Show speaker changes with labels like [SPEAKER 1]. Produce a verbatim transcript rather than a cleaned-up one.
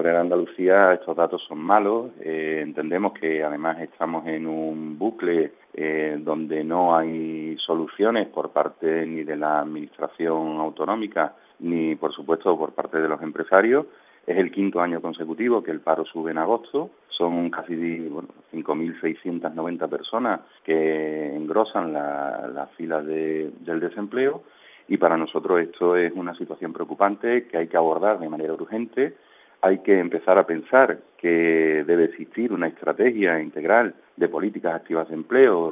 [SPEAKER 1] Ahora en Andalucía estos datos son malos, eh, entendemos que además estamos en un bucle eh, donde no hay soluciones por parte ni de la administración autonómica ni por supuesto por parte de los empresarios. Es el quinto año consecutivo que el paro sube en agosto, son casi bueno, cinco mil seiscientas noventa personas que engrosan la, la fila de, del desempleo y para nosotros esto es una situación preocupante que hay que abordar de manera urgente. Hay que empezar a pensar que debe existir una estrategia integral de políticas activas de empleo